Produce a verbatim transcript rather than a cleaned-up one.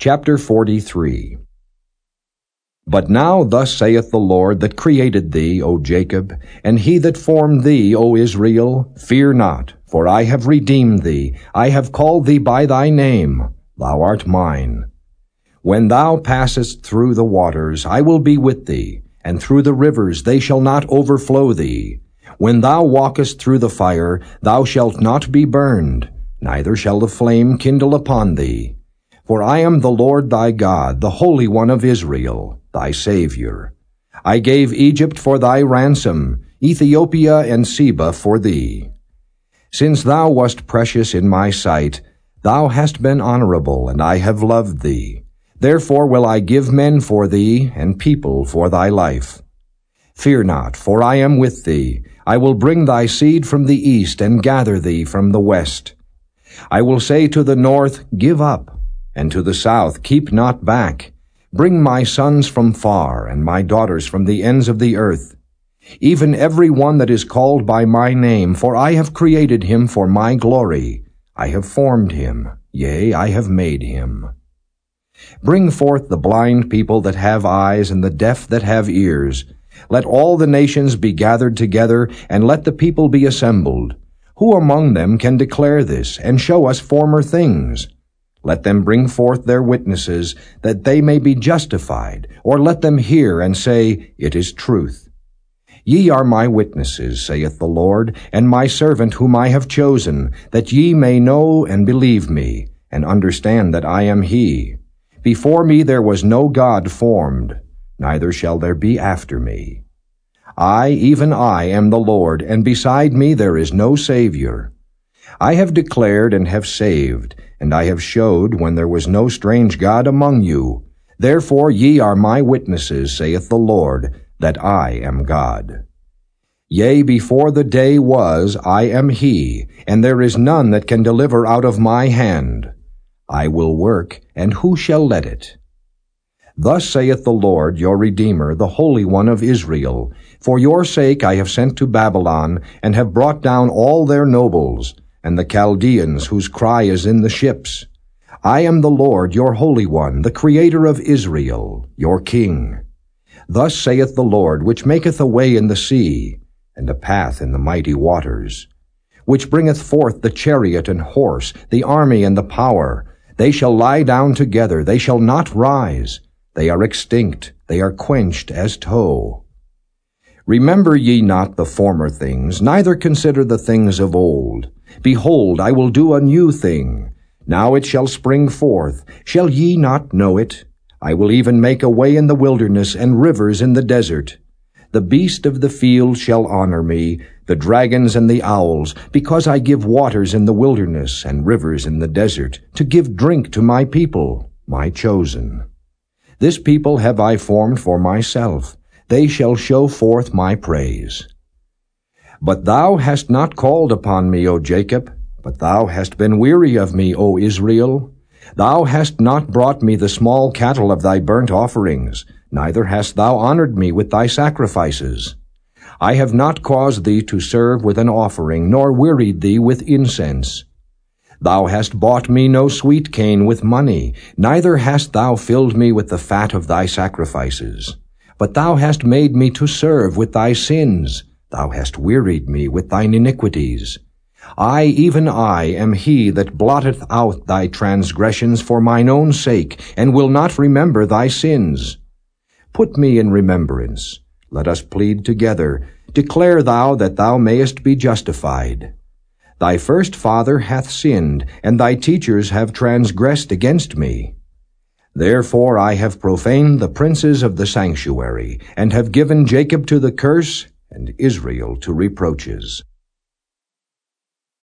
Chapter forty-three. But now thus saith the Lord that created thee, O Jacob, and he that formed thee, O Israel, fear not, for I have redeemed thee, I have called thee by thy name, thou art mine. When thou passest through the waters, I will be with thee, and through the rivers they shall not overflow thee. When thou walkest through the fire, thou shalt not be burned, neither shall the flame kindle upon thee. For I am the Lord thy God, the Holy One of Israel, thy Savior. I gave Egypt for thy ransom, Ethiopia and Seba for thee. Since thou wast precious in my sight, thou hast been honorable, and I have loved thee. Therefore will I give men for thee, and people for thy life. Fear not, for I am with thee. I will bring thy seed from the east, and gather thee from the west. I will say to the north, Give up, and to the south, Keep not back. Bring my sons from far, and my daughters from the ends of the earth. Even every one that is called by my name, for I have created him for my glory. I have formed him, yea, I have made him. Bring forth the blind people that have eyes, and the deaf that have ears. Let all the nations be gathered together, and let the people be assembled. Who among them can declare this, and show us former things? Let them bring forth their witnesses, that they may be justified, or let them hear and say, It is truth. Ye are my witnesses, saith the Lord, and my servant whom I have chosen, that ye may know and believe me, and understand that I am he. Before me there was no God formed, neither shall there be after me. I, even I, am the Lord, and beside me there is no Savior. I have declared and have saved, and I have showed when there was no strange God among you. Therefore ye are my witnesses, saith the Lord, that I am God. Yea, before the day was, I am he, and there is none that can deliver out of my hand. I will work, and who shall let it? Thus saith the Lord, your Redeemer, the Holy One of Israel, For your sake I have sent to Babylon, and have brought down all their nobles, and the Chaldeans whose cry is in the ships. I am the Lord, your Holy One, the Creator of Israel, your King. Thus saith the Lord, which maketh a way in the sea, and a path in the mighty waters, which bringeth forth the chariot and horse, the army and the power. They shall lie down together, they shall not rise. They are extinct, they are quenched as tow. Remember ye not the former things, neither consider the things of old. Behold, I will do a new thing. Now it shall spring forth. Shall ye not know it? I will even make a way in the wilderness, and rivers in the desert. The beast of the field shall honor me, the dragons and the owls, because I give waters in the wilderness, and rivers in the desert, to give drink to my people, my chosen. This people have I formed for myself. They shall show forth my praise. But thou hast not called upon me, O Jacob, but thou hast been weary of me, O Israel. Thou hast not brought me the small cattle of thy burnt offerings, neither hast thou honored me with thy sacrifices. I have not caused thee to serve with an offering, nor wearied thee with incense. Thou hast bought me no sweet cane with money, neither hast thou filled me with the fat of thy sacrifices. But thou hast made me to serve with thy sins. Thou hast wearied me with thine iniquities. I, even I, am he that blotteth out thy transgressions for mine own sake, and will not remember thy sins. Put me in remembrance. Let us plead together. Declare thou that thou mayest be justified. Thy first father hath sinned, and thy teachers have transgressed against me. Therefore I have profaned the princes of the sanctuary, and have given Jacob to the curse, and Israel to reproaches.